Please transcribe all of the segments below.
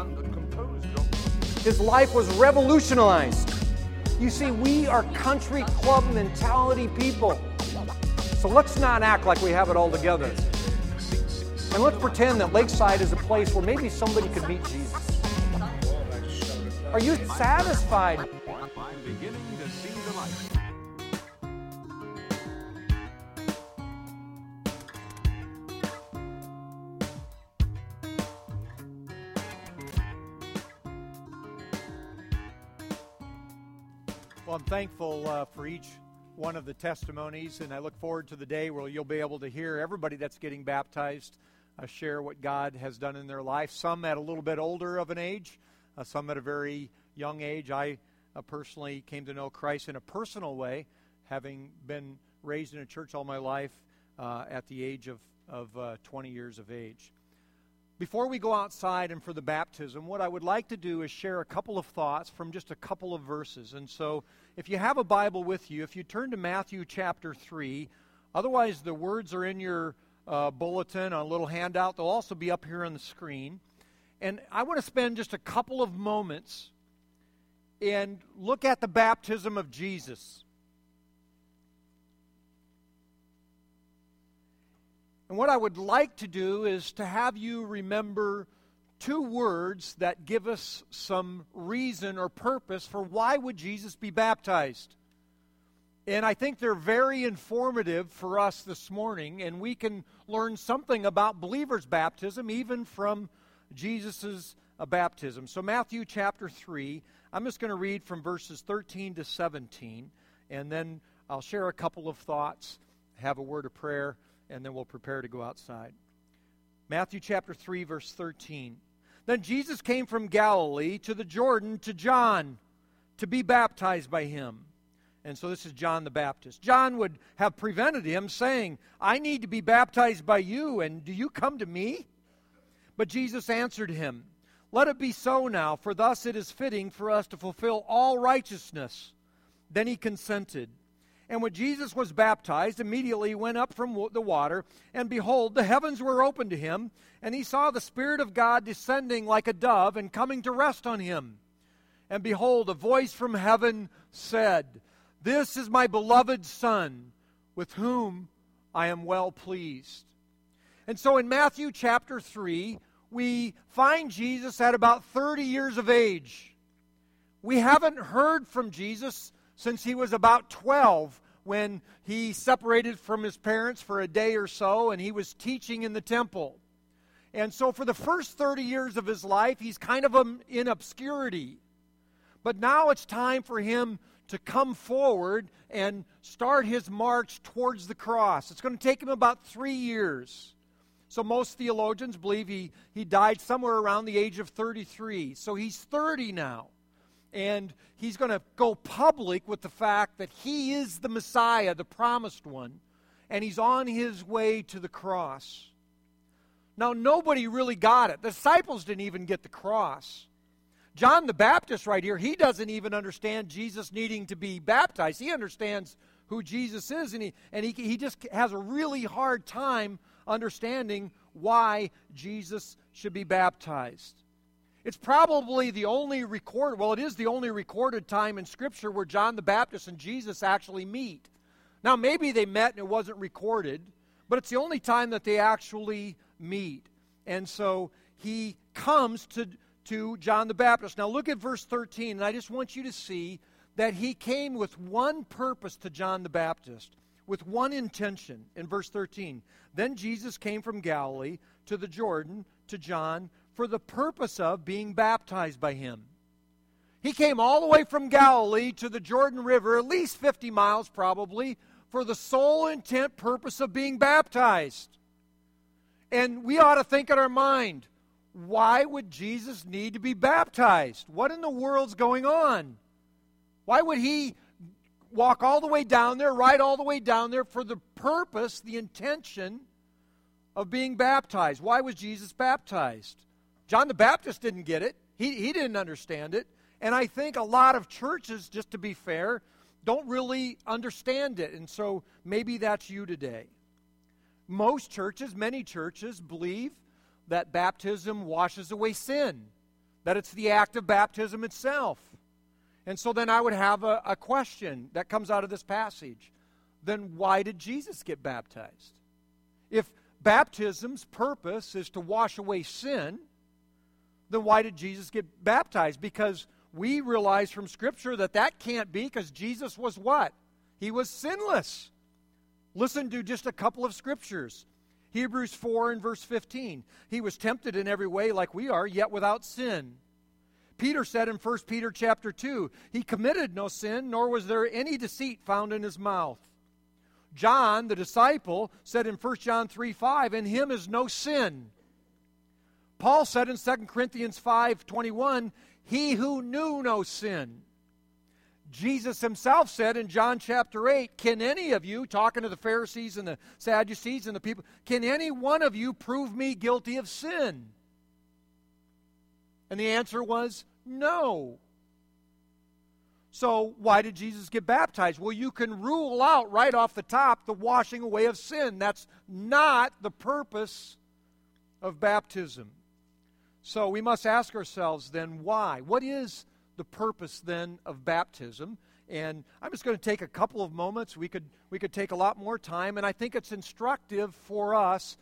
His life was revolutionized. You see, we are country club mentality people. So let's not act like we have it all together. And let's pretend that Lakeside is a place where maybe somebody could meet Jesus. Are you satisfied? I'm beginning to see the light. Well, I'm thankful for each one of the testimonies, and I look forward to the day where you'll be able to hear everybody that's getting baptized share what God has done in their life, some at a little bit older of an age, some at a very young age. I personally came to know Christ in a personal way, having been raised in a church all my life at the age of 20 years of age. Before we go outside and for the baptism, what I would like to do is share a couple of thoughts from just a couple of verses. And so if you have a Bible with you, if you turn to Matthew chapter 3, otherwise the words are in your bulletin on a little handout. They'll also be up here on the screen. And I want to spend just a couple of moments and look at the baptism of Jesus. And what I would like to do is to have you remember two words that give us some reason or purpose for why would Jesus be baptized. And I think they're very informative for us this morning, and we can learn something about believers' baptism even from Jesus' baptism. So Matthew chapter 3, I'm just going to read from verses 13 to 17, and then I'll share a couple of thoughts, have a word of prayer, and then we'll prepare to go outside. Matthew chapter 3, verse 13. Then Jesus came from Galilee to the Jordan to John to be baptized by him. And so this is John the Baptist. John would have prevented him, saying, I need to be baptized by you, and do you come to me? But Jesus answered him, Let it be so now, for thus it is fitting for us to fulfill all righteousness. Then he consented. And when Jesus was baptized, immediately he went up from the water, and behold, the heavens were opened to him, and he saw the Spirit of God descending like a dove and coming to rest on him. And behold, a voice from heaven said, This is my beloved Son, with whom I am well pleased. And so in Matthew chapter 3, we find Jesus at about 30 years of age. We haven't heard from Jesus since he was about 12, when he separated from his parents for a day or so, and he was teaching in the temple. And so for the first 30 years of his life, he's kind of in obscurity. But now it's time for him to come forward and start his march towards the cross. It's going to take him about 3 years. So most theologians believe he died somewhere around the age of 33. So he's 30 now. And he's going to go public with the fact that he is the Messiah, the promised one, and he's on his way to the cross. Now, nobody really got it. The disciples didn't even get the cross. John the Baptist right here, he doesn't even understand Jesus needing to be baptized. He understands who Jesus is, and he just has a really hard time understanding why Jesus should be baptized. It's probably the only recorded time in Scripture where John the Baptist and Jesus actually meet. Now, maybe they met and it wasn't recorded, but it's the only time that they actually meet. And so he comes to John the Baptist. Now, look at verse 13, and I just want you to see that he came with one purpose to John the Baptist, with one intention. In verse 13, then Jesus came from Galilee to the Jordan to John for the purpose of being baptized by him. He came all the way from Galilee to the Jordan River, at least 50 miles probably, for the sole intent purpose of being baptized. And we ought to think in our mind, why would Jesus need to be baptized? What in the world's going on? Why would he walk all the way down there, ride all the way down there for the purpose, the intention of being baptized? Why was Jesus baptized? John the Baptist didn't get it. He didn't understand it. And I think a lot of churches, just to be fair, don't really understand it. And so maybe that's you today. Most churches, many churches, believe that baptism washes away sin. that it's the act of baptism itself. And so then I would have a question that comes out of this passage. Then why did Jesus get baptized? If baptism's purpose is to wash away sin, then why did Jesus get baptized? Because we realize from Scripture that can't be, because Jesus was what? He was sinless. Listen to just a couple of scriptures. Hebrews 4 and verse 15. He was tempted in every way like we are, yet without sin. Peter said in 1 Peter chapter 2, he committed no sin, nor was there any deceit found in his mouth. John, the disciple, said in 1 John 3:5, in him is no sin. Paul said in 2 Corinthians 5:21, he who knew no sin. Jesus himself said in John chapter 8, can any of you, talking to the Pharisees and the Sadducees and the people, can any one of you prove me guilty of sin? And the answer was no. So why did Jesus get baptized? Well, you can rule out right off the top the washing away of sin. That's not the purpose of baptism. So we must ask ourselves then why? What is the purpose then of baptism? And I'm just going to take a couple of moments. We could take a lot more time, and I think it's instructive for us,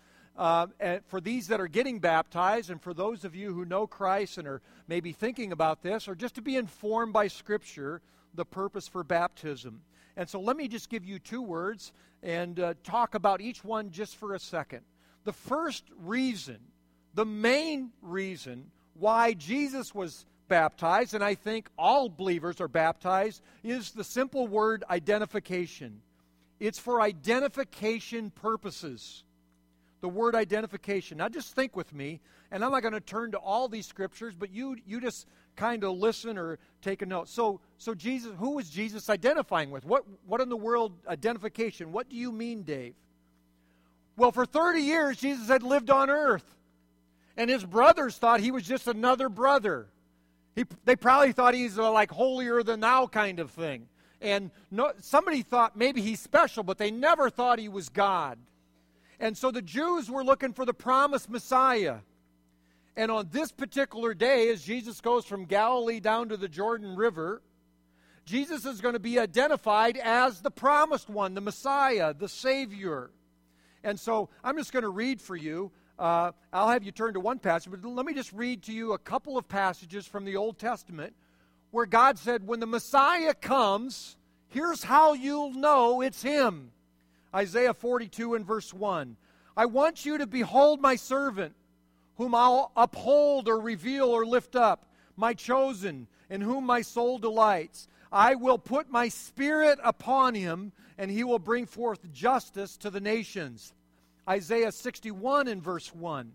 for these that are getting baptized, and for those of you who know Christ and are maybe thinking about this, or just to be informed by Scripture, the purpose for baptism. And so let me just give you two words and talk about each one just for a second. The first reason, the main reason why Jesus was baptized, and I think all believers are baptized, is the simple word identification. It's for identification purposes. The word identification. Now just think with me, and I'm not going to turn to all these scriptures, but you just kind of listen or take a note. So Jesus, who was Jesus identifying with? What in the world identification? What do you mean, Dave? Well, for 30 years, Jesus had lived on earth, and his brothers thought he was just another brother. They probably thought he's like holier than thou kind of thing. And somebody thought maybe he's special, but they never thought he was God. And so the Jews were looking for the promised Messiah. And on this particular day, as Jesus goes from Galilee down to the Jordan River, Jesus is going to be identified as the promised one, the Messiah, the Savior. And so I'm just going to read for you. I'll have you turn to one passage, but let me just read to you a couple of passages from the Old Testament where God said, when the Messiah comes, here's how you'll know it's him. Isaiah 42 and verse 1. I want you to behold my servant, whom I'll uphold or reveal or lift up, my chosen, in whom my soul delights. I will put my spirit upon him, and he will bring forth justice to the nations. Isaiah 61 and verse 1.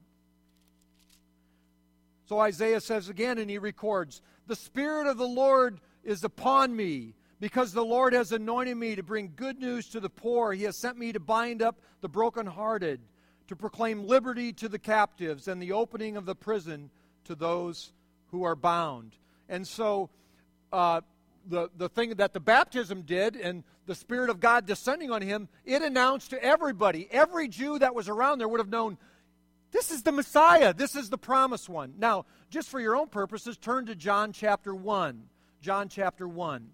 So Isaiah says again, and he records, the Spirit of the Lord is upon me, because the Lord has anointed me to bring good news to the poor. He has sent me to bind up the brokenhearted, to proclaim liberty to the captives, and the opening of the prison to those who are bound. And so the thing that the baptism did, and the Spirit of God descending on him, it announced to everybody, every Jew that was around there would have known, this is the Messiah, this is the promised one. Now, just for your own purposes, turn to John chapter 1. John chapter 1.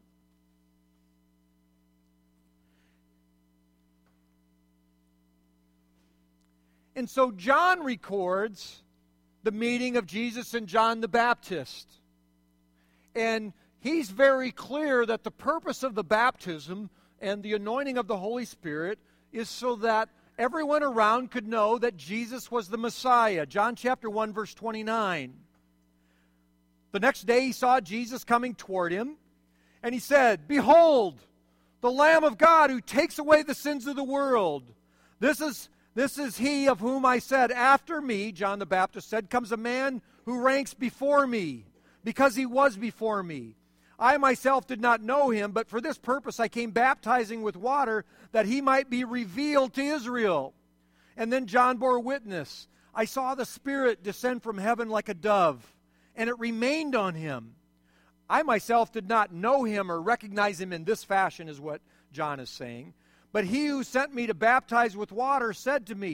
And so John records the meeting of Jesus and John the Baptist. And he's very clear that the purpose of the baptism and the anointing of the Holy Spirit is so that everyone around could know that Jesus was the Messiah. John chapter 1, verse 29. The next day he saw Jesus coming toward him, and he said, behold, the Lamb of God who takes away the sins of the world. This is he of whom I said, after me, John the Baptist said, comes a man who ranks before me, because he was before me. I myself did not know him, but for this purpose I came baptizing with water, that he might be revealed to Israel. And then John bore witness. I saw the Spirit descend from heaven like a dove, and it remained on him. I myself did not know him or recognize him in this fashion, is what John is saying. But he who sent me to baptize with water said to me,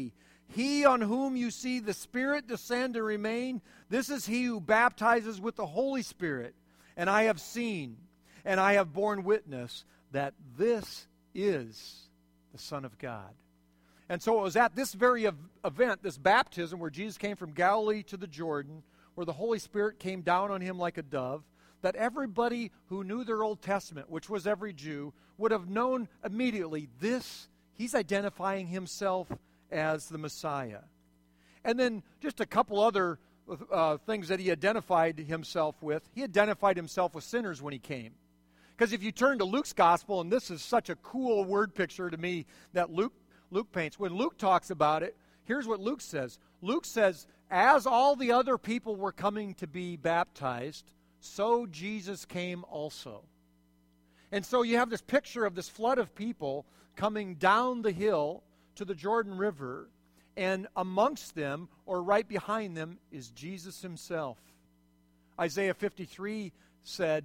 He on whom you see the Spirit descend and remain, this is he who baptizes with the Holy Spirit. And I have seen, and I have borne witness that this is the Son of God. And so it was at this very event, this baptism, where Jesus came from Galilee to the Jordan, where the Holy Spirit came down on him like a dove, that everybody who knew their Old Testament, which was every Jew, would have known immediately he's identifying himself as the Messiah. And then just a couple other things that he identified himself with. He identified himself with sinners when he came. Because if you turn to Luke's gospel, and this is such a cool word picture to me that Luke paints. When Luke talks about it, here's what Luke says. Luke says, as all the other people were coming to be baptized, so Jesus came also. And so you have this picture of this flood of people coming down the hill to the Jordan River, and amongst them, or right behind them, is Jesus himself. Isaiah 53 said,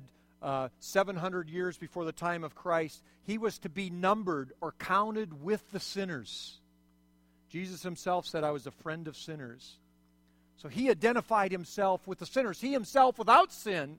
700 years before the time of Christ, he was to be numbered or counted with the sinners. Jesus himself said, I was a friend of sinners. So he identified himself with the sinners. He himself, without sin,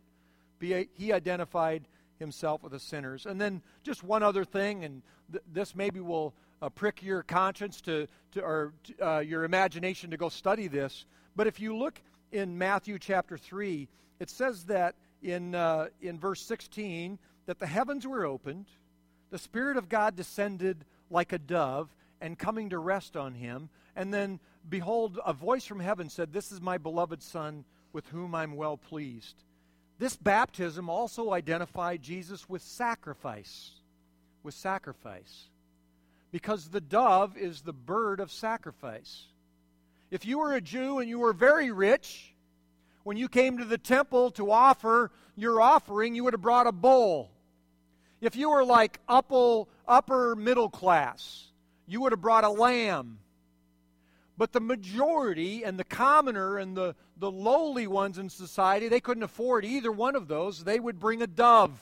he identified himself with the sinners. And then just one other thing, and this maybe will prick your conscience or your imagination to go study this. But if you look in Matthew chapter 3, it says that in verse 16, that the heavens were opened, the Spirit of God descended like a dove, and coming to rest on him. And then, behold, a voice from heaven said, this is my beloved Son, with whom I'm well pleased. This baptism also identified Jesus with sacrifice. With sacrifice. Because the dove is the bird of sacrifice. If you were a Jew and you were very rich, when you came to the temple to offer your offering, you would have brought a bull. If you were like upper middle class, you would have brought a lamb. But the majority and the commoner and the lowly ones in society, they couldn't afford either one of those. They would bring a dove.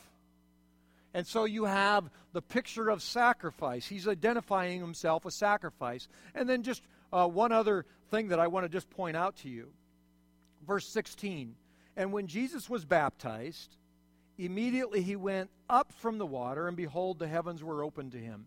And so you have the picture of sacrifice. He's identifying himself with sacrifice. And then just one other thing that I want to just point out to you. Verse 16, and when Jesus was baptized, immediately he went up from the water, and behold, the heavens were opened to him.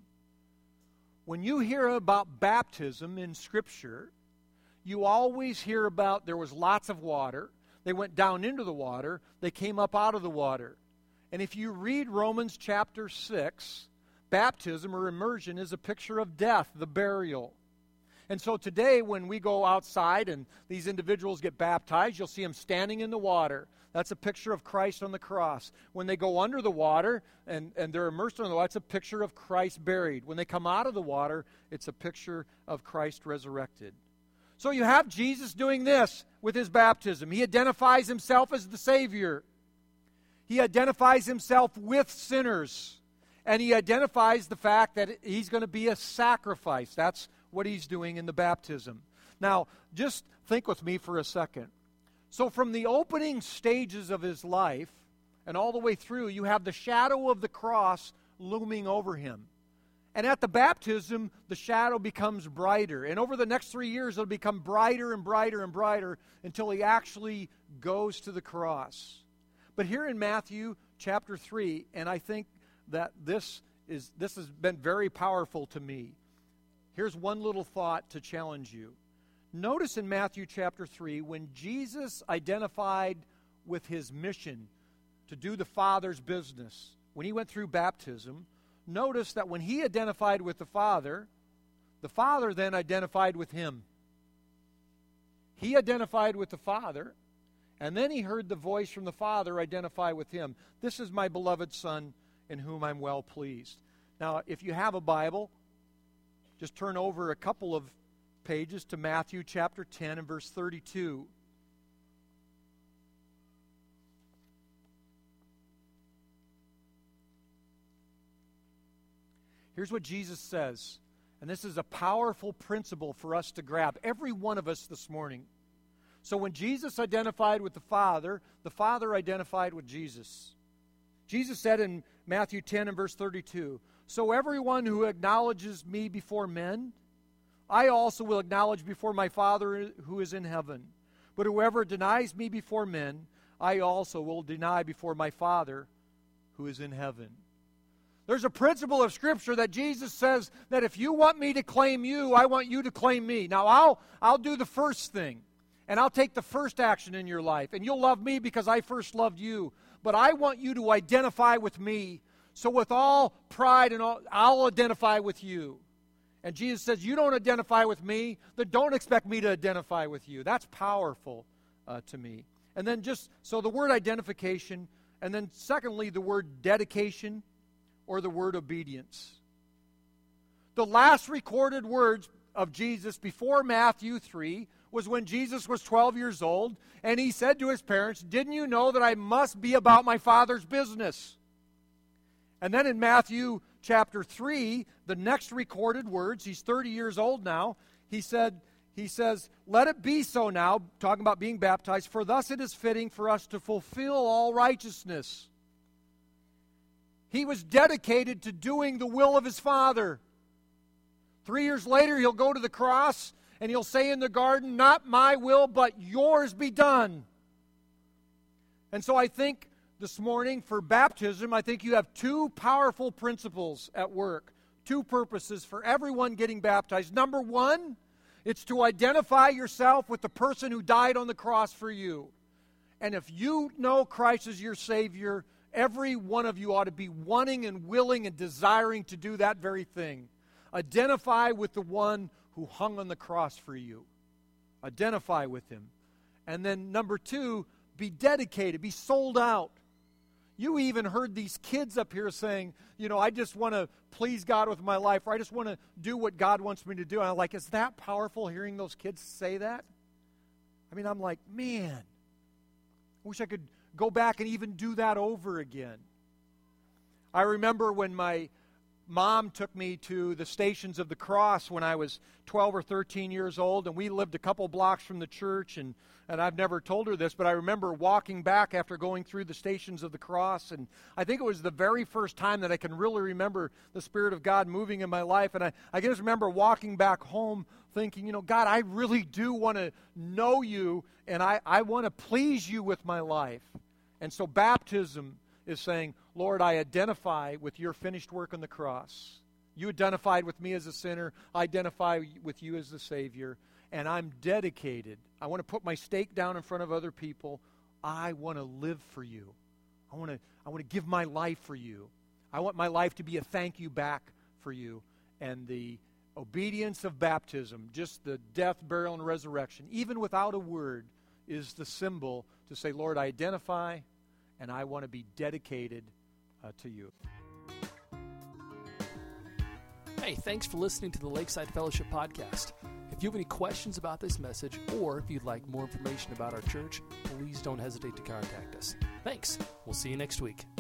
When you hear about baptism in Scripture, you always hear about there was lots of water. They went down into the water. They came up out of the water. And if you read Romans chapter 6, baptism or immersion is a picture of death, the burial. And so today when we go outside and these individuals get baptized, you'll see them standing in the water. That's a picture of Christ on the cross. When they go under the water and they're immersed in the water, it's a picture of Christ buried. When they come out of the water, it's a picture of Christ resurrected. So you have Jesus doing this with his baptism. He identifies himself as the Savior. He identifies himself with sinners. And he identifies the fact that he's going to be a sacrifice. That's what he's doing in the baptism. Now, just think with me for a second. So from the opening stages of his life and all the way through, you have the shadow of the cross looming over him. And at the baptism, the shadow becomes brighter. And over the next 3 years, it'll become brighter and brighter and brighter until he actually goes to the cross. But here in Matthew chapter 3, and I think that this has been very powerful to me. Here's one little thought to challenge you. Notice in Matthew chapter 3, when Jesus identified with his mission to do the Father's business, when he went through baptism, notice that when he identified with the Father then identified with him. He identified with the Father, and then he heard the voice from the Father identify with him. This is my beloved Son, in whom I'm well pleased. Now, if you have a Bible, just turn over a couple of pages to Matthew chapter 10 and verse 32. Here's what Jesus says, and this is a powerful principle for us to grab, every one of us this morning. So when Jesus identified with the Father identified with Jesus. Jesus said in Matthew 10 and verse 32, so everyone who acknowledges me before men, I also will acknowledge before my Father who is in heaven. But whoever denies me before men, I also will deny before my Father who is in heaven. There's a principle of Scripture that Jesus says that if you want me to claim you, I want you to claim me. Now, I'll do the first thing, and I'll take the first action in your life, and you'll love me because I first loved you. But I want you to identify with me. So with all pride and all, I'll identify with you. And Jesus says, you don't identify with me, then don't expect me to identify with you. That's powerful to me. And then so the word identification, and then secondly, the word dedication or the word obedience. The last recorded words of Jesus before Matthew 3 was when Jesus was 12 years old, and he said to his parents, didn't you know that I must be about my Father's business? And then in Matthew chapter 3, the next recorded words, he's 30 years old now, he says, let it be so now, talking about being baptized, for thus it is fitting for us to fulfill all righteousness. He was dedicated to doing the will of his Father. 3 years later, he'll go to the cross, and he'll say in the garden, not my will, but yours be done. And so I think this morning for baptism, I think you have two powerful principles at work, two purposes for everyone getting baptized. Number one, it's to identify yourself with the person who died on the cross for you. And if you know Christ as your Savior, every one of you ought to be wanting and willing and desiring to do that very thing. Identify with the one who hung on the cross for you. Identify with him. And then number two, be dedicated, be sold out. You even heard these kids up here saying, I just want to please God with my life, or I just want to do what God wants me to do. And I'm like, is that powerful hearing those kids say that? I mean, I'm like, man, I wish I could go back and even do that over again. I remember when my mom took me to the Stations of the Cross when I was 12 or 13 years old, and we lived a couple blocks from the church, and I've never told her this, but I remember walking back after going through the Stations of the Cross, and I think it was the very first time that I can really remember the Spirit of God moving in my life, and I just remember walking back home thinking, God, I really do want to know you, and I want to please you with my life. And so baptism is saying, Lord, I identify with your finished work on the cross. You identified with me as a sinner. I identify with you as the Savior. And I'm dedicated. I want to put my stake down in front of other people. I want to live for you. I want to give my life for you. I want my life to be a thank you back for you. And the obedience of baptism, just the death, burial, and resurrection, even without a word, is the symbol to say, Lord, I identify, and I want to be dedicated to you. Hey, thanks for listening to the Lakeside Fellowship Podcast. If you have any questions about this message, or if you'd like more information about our church, please don't hesitate to contact us. Thanks. We'll see you next week.